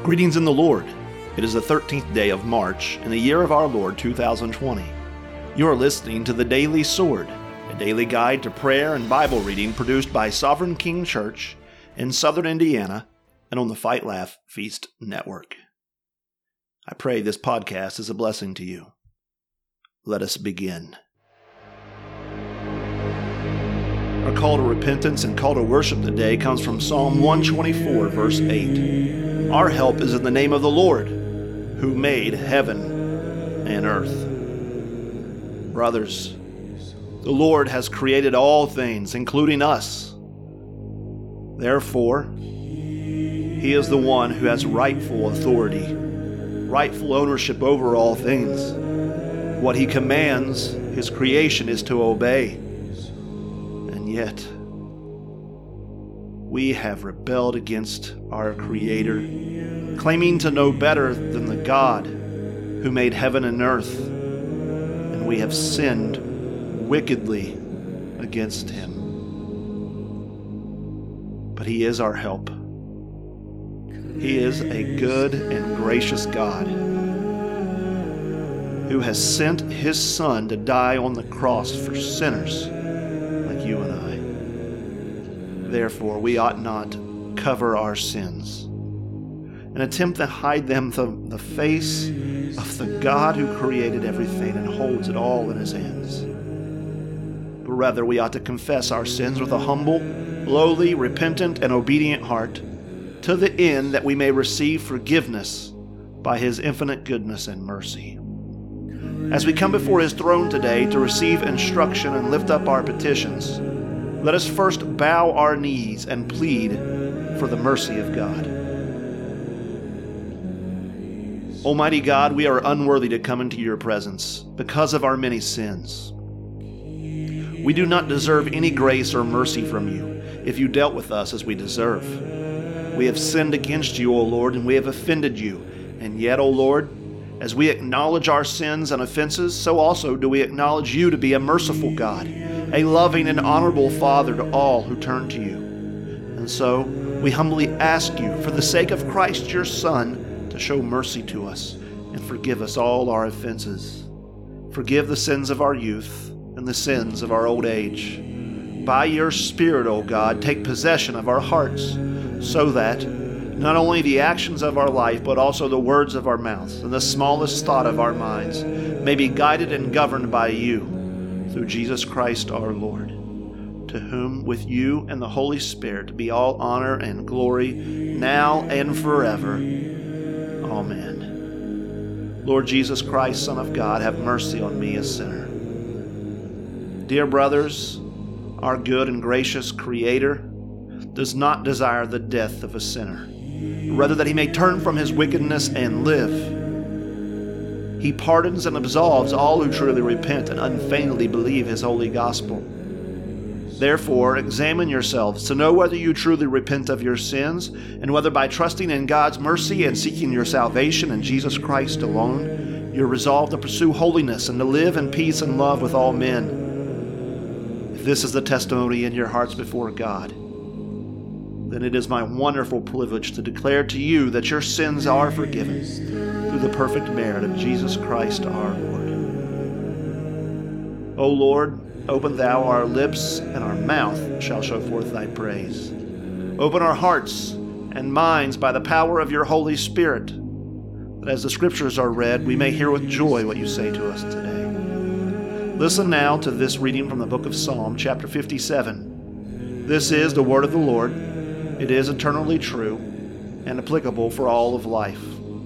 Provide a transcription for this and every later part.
Greetings in the Lord. It is the 13th day of March in the year of our Lord 2020. You are listening to the Daily Sword, a daily guide to prayer and Bible reading produced by Sovereign King Church in Southern Indiana and on the Fight Laugh Feast Network. I pray this podcast is a blessing to you. Let us begin. Our call to repentance and call to worship today comes from Psalm 124, verse 8. Our help is in the name of the Lord, who made heaven and earth. Brothers, the Lord has created all things, including us. Therefore, He is the one who has rightful authority, rightful ownership over all things. What He commands, His creation is to obey. And yet, we have rebelled against our Creator, claiming to know better than the God who made heaven and earth, and we have sinned wickedly against Him. But He is our help. He is a good and gracious God who has sent His Son to die on the cross for sinners like you and I. Therefore, we ought not cover our sins and attempt to hide them from the face of the God who created everything and holds it all in His hands. But rather, we ought to confess our sins with a humble, lowly, repentant, and obedient heart, to the end that we may receive forgiveness by His infinite goodness and mercy. As we come before His throne today to receive instruction and lift up our petitions, let us first bow our knees and plead for the mercy of God. Almighty God, we are unworthy to come into your presence because of our many sins. We do not deserve any grace or mercy from you if you dealt with us as we deserve. We have sinned against you, O Lord, and we have offended you. And yet, O Lord, as we acknowledge our sins and offenses, so also do we acknowledge you to be a merciful God, a loving and honorable Father to all who turn to you. And so we humbly ask you, for the sake of Christ your Son, to show mercy to us and forgive us all our offenses. Forgive the sins of our youth and the sins of our old age. By your Spirit, O God, take possession of our hearts, so that not only the actions of our life, but also the words of our mouths and the smallest thought of our minds may be guided and governed by you, through Jesus Christ our Lord, to whom with you and the Holy Spirit be all honor and glory, now and forever. Amen. Lord Jesus Christ, Son of God, have mercy on me, a sinner. Dear brothers, our good and gracious Creator does not desire the death of a sinner, rather that he may turn from his wickedness and live. He pardons and absolves all who truly repent and unfeignedly believe his holy gospel. Therefore, examine yourselves to know whether you truly repent of your sins, and whether by trusting in God's mercy and seeking your salvation in Jesus Christ alone, you're resolved to pursue holiness and to live in peace and love with all men. If this is the testimony in your hearts before God, then it is my wonderful privilege to declare to you that your sins are forgiven through the perfect merit of Jesus Christ our Lord. O Lord, open thou our lips, and our mouth shall show forth thy praise. Open our hearts and minds by the power of your Holy Spirit, that as the Scriptures are read, we may hear with joy what you say to us today. Listen now to this reading from the book of Psalm, chapter 57. This is the word of the Lord. It is eternally true and applicable for all of life.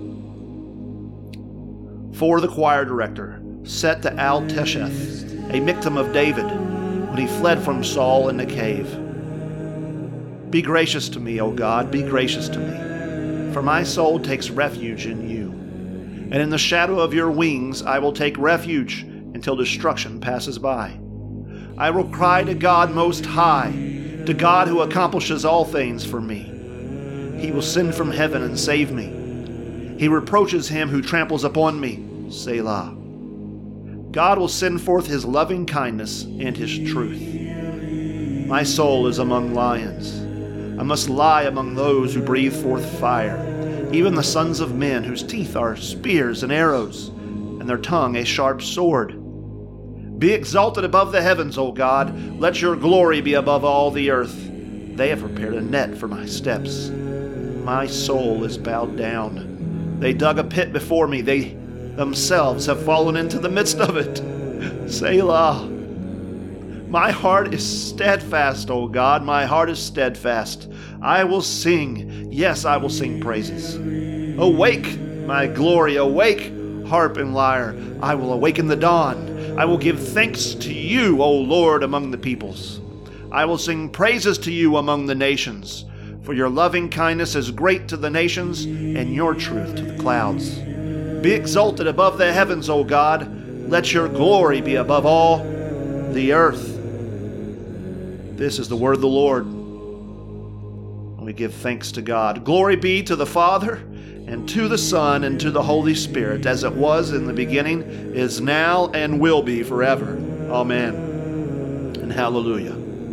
For the choir director, set to Al-Tesheth, a Michtam of David, when he fled from Saul in the cave. Be gracious to me, O God, be gracious to me, for my soul takes refuge in you. And in the shadow of your wings I will take refuge until destruction passes by. I will cry to God Most High, to God who accomplishes all things for me. He will send from heaven and save me. He reproaches him who tramples upon me. Selah. God will send forth his loving kindness and his truth. My soul is among lions. I must lie among those who breathe forth fire. even the sons of men, whose teeth are spears and arrows, and their tongue a sharp sword. Be exalted above the heavens, O God. Let your glory be above all the earth. They have prepared a net for my steps. My soul is bowed down. They dug a pit before me. They themselves have fallen into the midst of it. Selah. My heart is steadfast, O God. My heart is steadfast. I will sing. Yes, I will sing praises. Awake, my glory. Awake, harp and lyre. I will awaken the dawn. I will give thanks to you, O Lord, among the peoples. I will sing praises to you among the nations. For your loving kindness is great to the nations, and your truth to the clouds. Be exalted above the heavens, O God. Let your glory be above all the earth. This is the word of the Lord. And we give thanks to God. Glory be to the Father, and to the Son, and to the Holy Spirit, as it was in the beginning, is now, and will be forever. Amen. And hallelujah.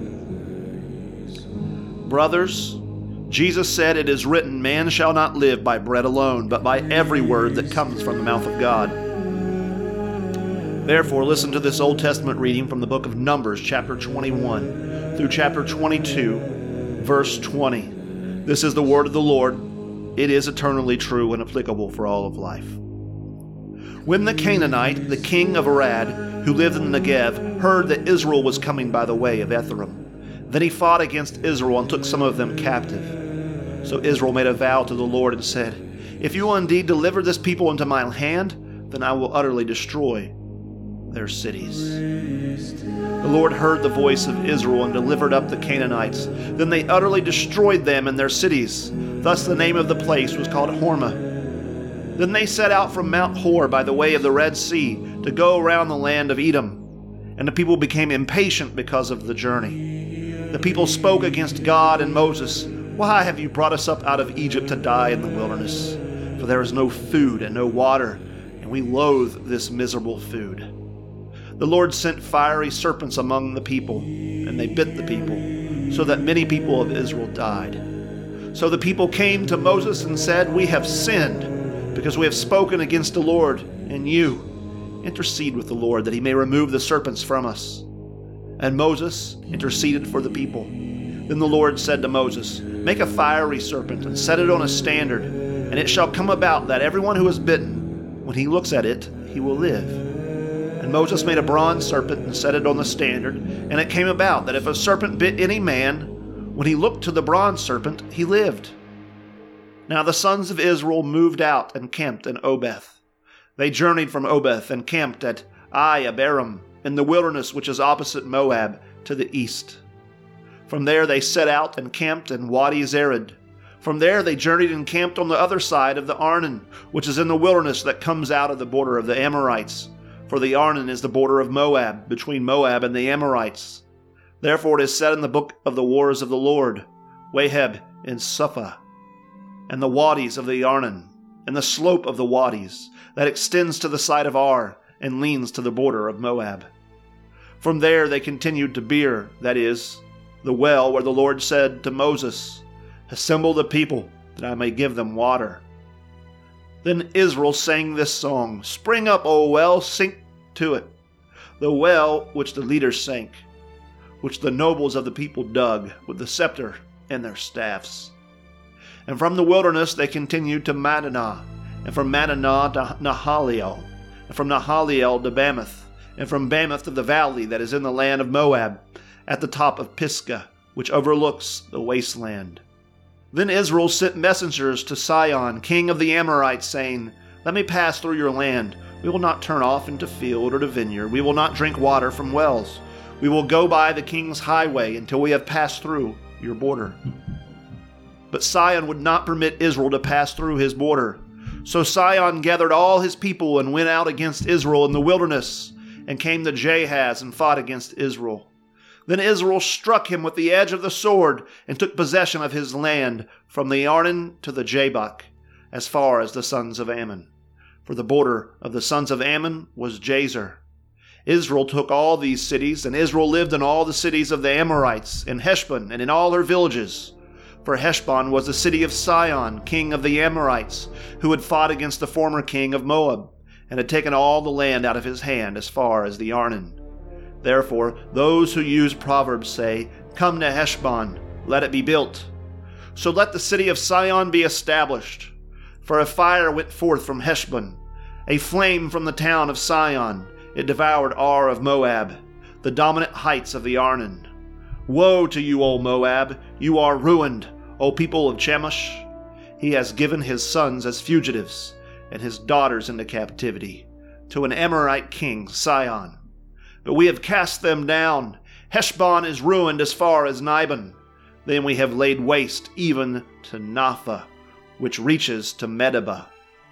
Brothers, Jesus said, "It is written, man shall not live by bread alone, but by every word that comes from the mouth of God." Therefore, listen to this Old Testament reading from the book of Numbers, chapter 21, through chapter 22, verse 20. This is the word of the Lord. It is eternally true and applicable for all of life. When the Canaanite, the king of Arad, who lived in the Negev, heard that Israel was coming by the way of Ephraim, then he fought against Israel and took some of them captive. So Israel made a vow to the Lord and said, "If you will indeed deliver this people into my hand, then I will utterly destroy their cities." The Lord heard the voice of Israel and delivered up the Canaanites. Then they utterly destroyed them and their cities. Thus the name of the place was called Hormah. Then they set out from Mount Hor by the way of the Red Sea to go around the land of Edom. And the people became impatient because of the journey. The people spoke against God and Moses. "Why have you brought us up out of Egypt to die in the wilderness? For there is no food and no water, and we loathe this miserable food." The Lord sent fiery serpents among the people, and they bit the people, so that many people of Israel died. So the people came to Moses and said, "We have sinned, because we have spoken against the Lord and you. Intercede with the Lord, that he may remove the serpents from us." And Moses interceded for the people. Then the Lord said to Moses, "Make a fiery serpent and set it on a standard, and it shall come about that everyone who is bitten, when he looks at it, he will live." And Moses made a bronze serpent and set it on the standard, and it came about that if a serpent bit any man, when he looked to the bronze serpent, he lived. Now the sons of Israel moved out and camped in Obeth. They journeyed from Obeth and camped at Abarim, in the wilderness which is opposite Moab, to the east. From there they set out and camped in Wadi Zered. From there they journeyed and camped on the other side of the Arnon, which is in the wilderness that comes out of the border of the Amorites. For the Arnon is the border of Moab, between Moab and the Amorites. Therefore it is said in the book of the wars of the Lord, Waheb and Suphah, and the wadis of the Arnon, and the slope of the wadis, that extends to the side of Ar, and leans to the border of Moab. From there they continued to Beer, that is, the well where the Lord said to Moses, "Assemble the people, that I may give them water." Then Israel sang this song, "Spring up, O well, sink to it, the well which the leaders sank, which the nobles of the people dug with the scepter and their staffs." And from the wilderness they continued to Madinah, and from Madinah to Nahaliel, and from Nahaliel to Bamoth, and from Bamoth to the valley that is in the land of Moab, at the top of Pisgah, which overlooks the wasteland. Then Israel sent messengers to Sihon, king of the Amorites, saying, "Let me pass through your land. We will not turn off into field or to vineyard. We will not drink water from wells. We will go by the king's highway until we have passed through your border." But Sihon would not permit Israel to pass through his border. So Sihon gathered all his people and went out against Israel in the wilderness, and came to Jahaz and fought against Israel. Then Israel struck him with the edge of the sword, and took possession of his land from the Arnon to the Jabbok, as far as the sons of Ammon. For the border of the sons of Ammon was Jazer. Israel took all these cities, and Israel lived in all the cities of the Amorites, in Heshbon, and in all her villages. For Heshbon was the city of Sihon, king of the Amorites, who had fought against the former king of Moab, and had taken all the land out of his hand as far as the Arnon. Therefore, those who use Proverbs say, "Come to Heshbon, let it be built." So let the city of Sihon be established. For a fire went forth from Heshbon, a flame from the town of Sihon. It devoured Ar of Moab, the dominant heights of the Arnon. Woe to you, O Moab! You are ruined, O people of Chemosh. He has given his sons as fugitives, and his daughters into captivity, to an Amorite king, Sihon. But we have cast them down. Heshbon is ruined as far as Nibon. Then we have laid waste even to Napha, which reaches to Medeba.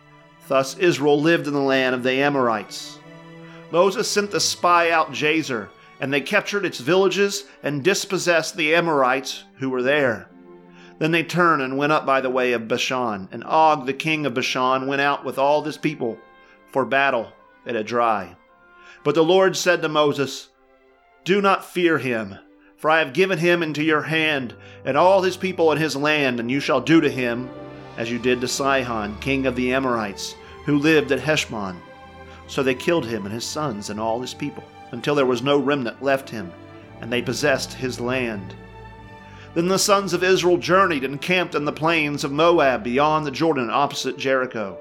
Thus Israel lived in the land of the Amorites. Moses sent to spy out Jazer, and they captured its villages and dispossessed the Amorites who were there. Then they turned and went up by the way of Bashan, and Og the king of Bashan went out with all this people for battle at Edrei. But the Lord said to Moses, "Do not fear him, for I have given him into your hand, and all his people and his land, and you shall do to him as you did to Sihon, king of the Amorites, who lived at Heshbon." So they killed him and his sons and all his people, until there was no remnant left him, and they possessed his land. Then the sons of Israel journeyed and camped in the plains of Moab beyond the Jordan opposite Jericho.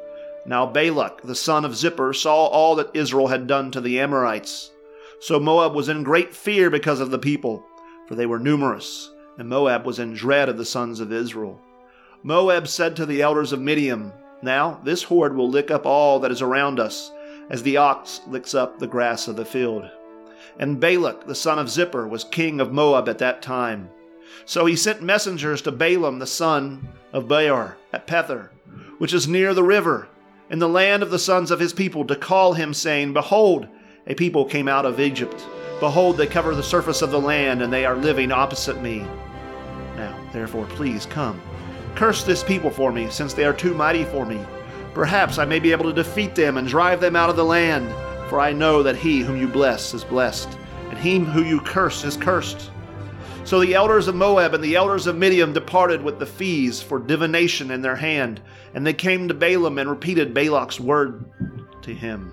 Now Balak, the son of Zippor, saw all that Israel had done to the Amorites. So Moab was in great fear because of the people, for they were numerous, and Moab was in dread of the sons of Israel. Moab said to the elders of Midian, "Now this horde will lick up all that is around us, as the ox licks up the grass of the field." And Balak, the son of Zippor, was king of Moab at that time. So he sent messengers to Balaam, the son of Beor, at Pethor, which is near the river, in the land of the sons of his people, to call him, saying, "Behold, a people came out of Egypt. Behold, they cover the surface of the land, and they are living opposite me. Now, therefore, please come. Curse this people for me, since they are too mighty for me. Perhaps I may be able to defeat them and drive them out of the land. For I know that he whom you bless is blessed, and he whom you curse is cursed." So the elders of Moab and the elders of Midian departed with the fees for divination in their hand, and they came to Balaam and repeated Balak's word to him.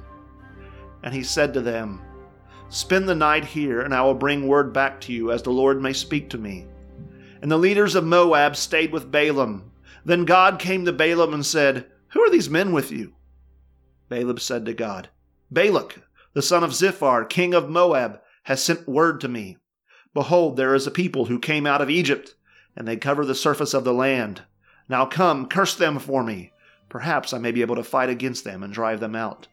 And he said to them, "Spend the night here, and I will bring word back to you as the Lord may speak to me." And the leaders of Moab stayed with Balaam. Then God came to Balaam and said, "Who are these men with you?" Balaam said to God, "Balak, the son of Ziphar, king of Moab, has sent word to me. Behold, there is a people who came out of Egypt, and they cover the surface of the land. Now come, curse them for me. Perhaps I may be able to fight against them and drive them out."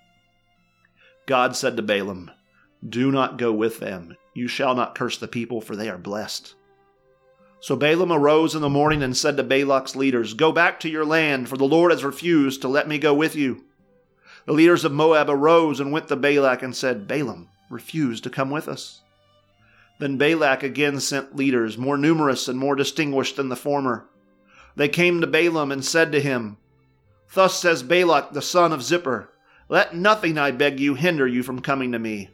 God said to Balaam, "Do not go with them. You shall not curse the people, for they are blessed." So Balaam arose in the morning and said to Balak's leaders, "Go back to your land, for the Lord has refused to let me go with you." The leaders of Moab arose and went to Balak and said, "Balaam refused to come with us." Then Balak again sent leaders, more numerous and more distinguished than the former. They came to Balaam and said to him, "Thus says Balak the son of Zippor, let nothing, I beg you, hinder you from coming to me.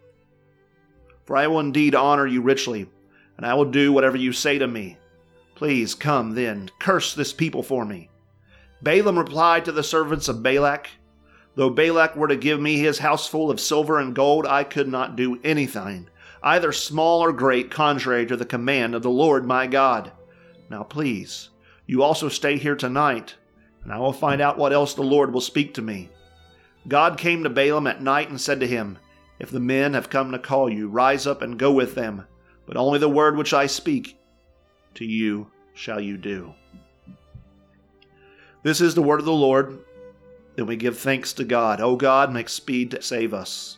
For I will indeed honor you richly, and I will do whatever you say to me. Please come then, curse this people for me." Balaam replied to the servants of Balak, "Though Balak were to give me his house full of silver and gold, I could not do anything, either small or great, contrary to the command of the Lord my God. Now please, you also stay here tonight, and I will find out what else the Lord will speak to me." God came to Balaam at night and said to him, "If the men have come to call you, rise up and go with them, but only the word which I speak to you shall you do." This is the word of the Lord. Then we give thanks to God. O God, make speed to save us.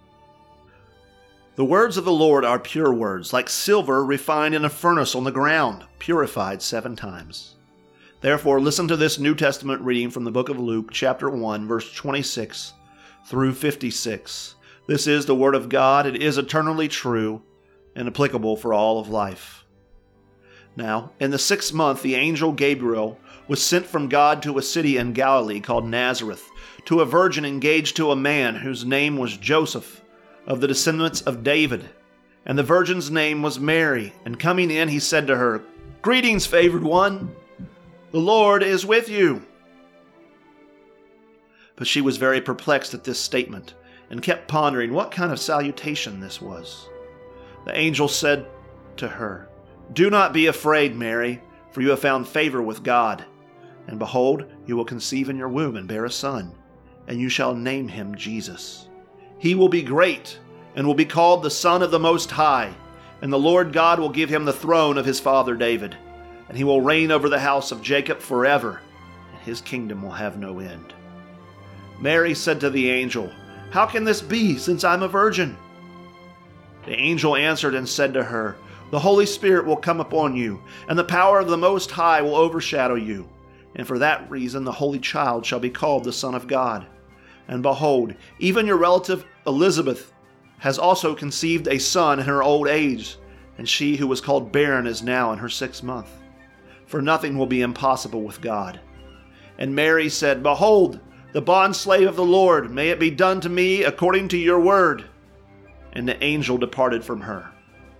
The words of the Lord are pure words, like silver refined in a furnace on the ground, purified 7 times. Therefore, listen to this New Testament reading from the book of Luke, chapter 1, verse 26 through 56. This is the word of God. It is eternally true and applicable for all of life. Now, in the 6th month, the angel Gabriel was sent from God to a city in Galilee called Nazareth, to a virgin engaged to a man whose name was Joseph, of the descendants of David. And the virgin's name was Mary. And coming in, he said to her, Greetings, favored one. The Lord is with you. But she was very perplexed at this statement and kept pondering what kind of salutation this was. The angel said to her, Do not be afraid, Mary, for you have found favor with God. And behold, you will conceive in your womb and bear a son, and you shall name him Jesus. He will be great and will be called the Son of the Most High, and the Lord God will give him the throne of his father David, and he will reign over the house of Jacob forever, and his kingdom will have no end. Mary said to the angel, How can this be, since I'm a virgin? The angel answered and said to her, The Holy Spirit will come upon you, and the power of the Most High will overshadow you. And for that reason the Holy Child shall be called the Son of God. And behold, even your relative Elizabeth has also conceived a son in her old age, and she who was called barren is now in her 6th month. For nothing will be impossible with God. And Mary said, Behold, the bondslave of the Lord, may it be done to me according to your word. And the angel departed from her.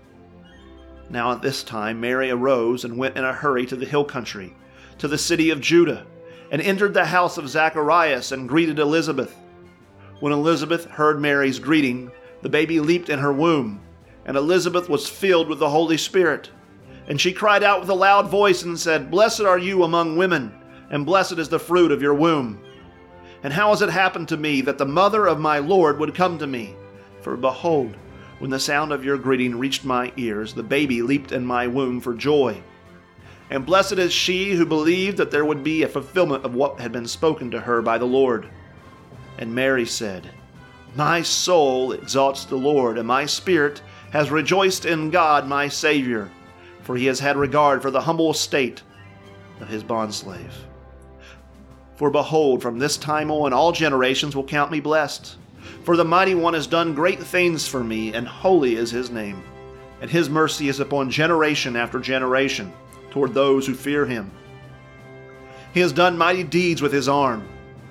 Now at this time Mary arose and went in a hurry to the hill country, to the city of Judah, and entered the house of Zacharias and greeted Elizabeth. When Elizabeth heard Mary's greeting, the baby leaped in her womb, and Elizabeth was filled with the Holy Spirit. And she cried out with a loud voice and said, Blessed are you among women, and blessed is the fruit of your womb. And how has it happened to me that the mother of my Lord would come to me? For behold, when the sound of your greeting reached my ears, the baby leaped in my womb for joy. And blessed is she who believed that there would be a fulfillment of what had been spoken to her by the Lord. And Mary said, My soul exalts the Lord, and my spirit has rejoiced in God my Savior, for he has had regard for the humble estate of his bondslave. For behold, from this time on all generations will count me blessed. For the Mighty One has done great things for me, and holy is his name. And his mercy is upon generation after generation, toward those who fear him. He has done mighty deeds with his arm.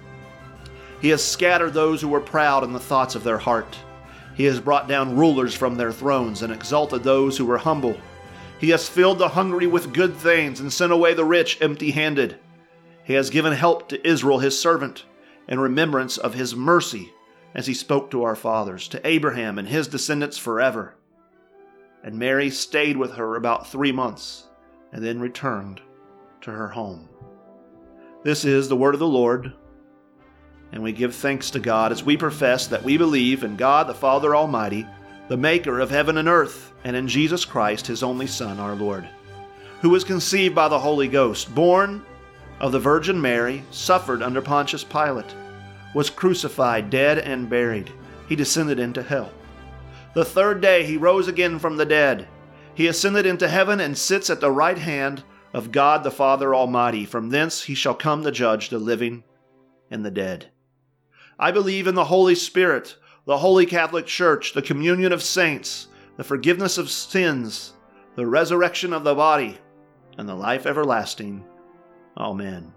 He has scattered those who were proud in the thoughts of their heart. He has brought down rulers from their thrones and exalted those who were humble. He has filled the hungry with good things and sent away the rich empty-handed. He has given help to Israel his servant, in remembrance of his mercy, as he spoke to our fathers, to Abraham and his descendants forever. And Mary stayed with her about 3 months, and then returned to her home. This is the word of the Lord, and we give thanks to God as we profess that we believe in God the Father Almighty, the maker of heaven and earth, and in Jesus Christ, his only Son, our Lord, who was conceived by the Holy Ghost, born of the Virgin Mary, suffered under Pontius Pilate, was crucified, dead, and buried. He descended into hell. The 3rd day he rose again from the dead. He ascended into heaven and sits at the right hand of God the Father Almighty. From thence he shall come to judge the living and the dead. I believe in the Holy Spirit, the Holy Catholic Church, the communion of saints, the forgiveness of sins, the resurrection of the body, and the life everlasting. Amen.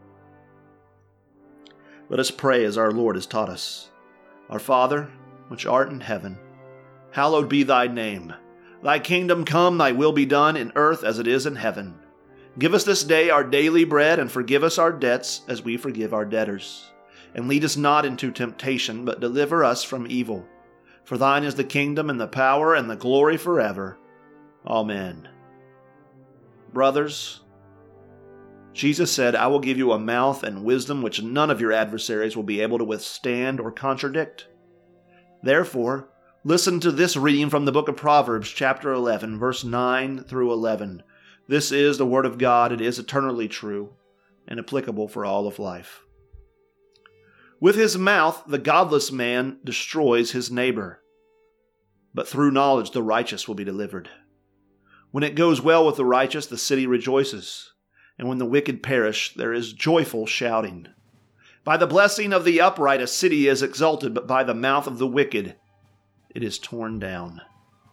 Let us pray as our Lord has taught us. Our Father, which art in heaven, hallowed be thy name. Thy kingdom come, thy will be done in earth as it is in heaven. Give us this day our daily bread, and forgive us our debts as we forgive our debtors. And lead us not into temptation, but deliver us from evil. For thine is the kingdom and the power and the glory forever. Amen. Brothers, Jesus said, I will give you a mouth and wisdom which none of your adversaries will be able to withstand or contradict. Therefore, listen to this reading from the book of Proverbs, chapter 11, verse 9 through 11. This is the word of God. It is eternally true and applicable for all of life. With his mouth, the godless man destroys his neighbor, but through knowledge the righteous will be delivered. When it goes well with the righteous, the city rejoices, and when the wicked perish, there is joyful shouting. By the blessing of the upright, a city is exalted, but by the mouth of the wicked, it is torn down.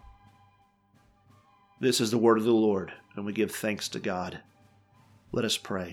This is the word of the Lord, and we give thanks to God. Let us pray.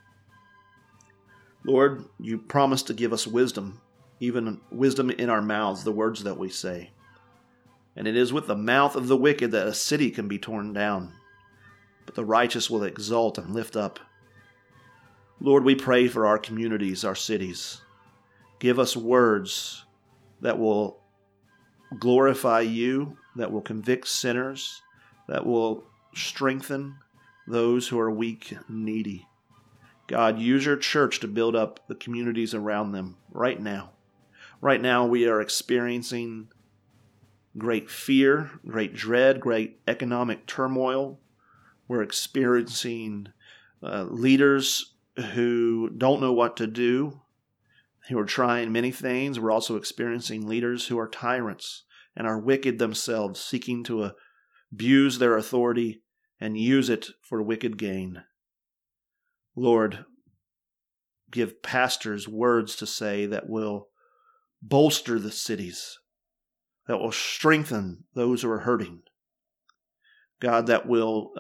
Lord, you promised to give us wisdom, even wisdom in our mouths, the words that we say. And it is with the mouth of the wicked that a city can be torn down. but the righteous will exalt and lift up. Lord, we pray for our communities, our cities. Give us words that will glorify you, that will convict sinners, that will strengthen those who are weak and needy. God, use your church to build up the communities around them right now. Right now we are experiencing great fear, great dread, great economic turmoil. We're experiencing leaders who don't know what to do, who are trying many things. We're also experiencing leaders who are tyrants and are wicked themselves, seeking to abuse their authority and use it for wicked gain. Lord, give pastors words to say that will bolster the cities, that will strengthen those who are hurting. God, that will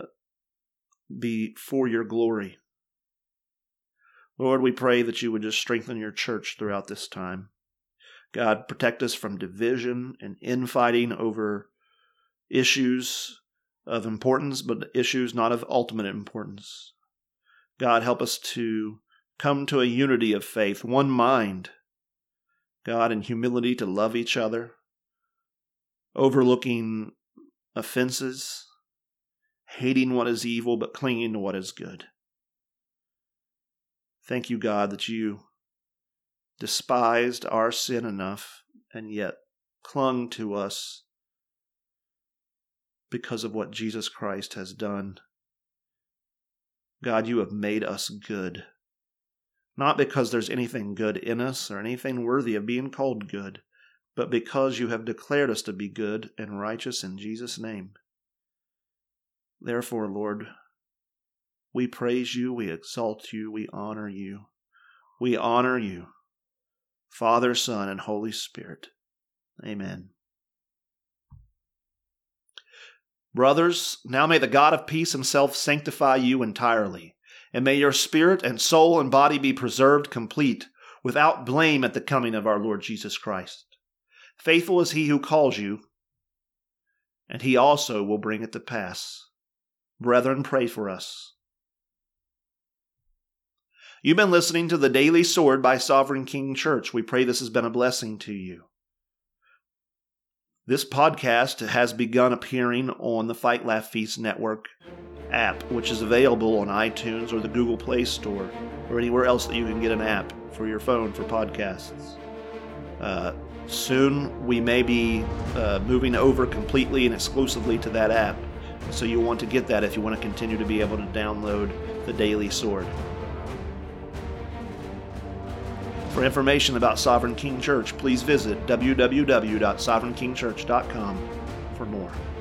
be for your glory. Lord, we pray that you would just strengthen your church throughout this time. God, protect us from division and infighting over issues of importance, but issues not of ultimate importance. God, help us to come to a unity of faith, one mind. God, in humility to love each other, overlooking offenses, hating what is evil, but clinging to what is good. Thank you, God, that you despised our sin enough and yet clung to us because of what Jesus Christ has done. God, you have made us good, not because there's anything good in us or anything worthy of being called good, but because you have declared us to be good and righteous in Jesus' name. Therefore, Lord, we praise you, we exalt you, we honor you. We honor you, Father, Son, and Holy Spirit. Amen. Brothers, now may the God of peace himself sanctify you entirely, and may your spirit and soul and body be preserved complete, without blame at the coming of our Lord Jesus Christ. Faithful is he who calls you, and he also will bring it to pass. Brethren, pray for us. You've been listening to The Daily Sword by Sovereign King Church. We pray this has been a blessing to you. This podcast has begun appearing on the Fight Laugh Feast Network app, which is available on iTunes or the Google Play Store or anywhere else that you can get an app for your phone for podcasts. Soon we may be moving over completely and exclusively to that app. So you'll want to get that if you want to continue to be able to download The Daily Sword. For information about Sovereign King Church, please visit www.sovereignkingchurch.com for more.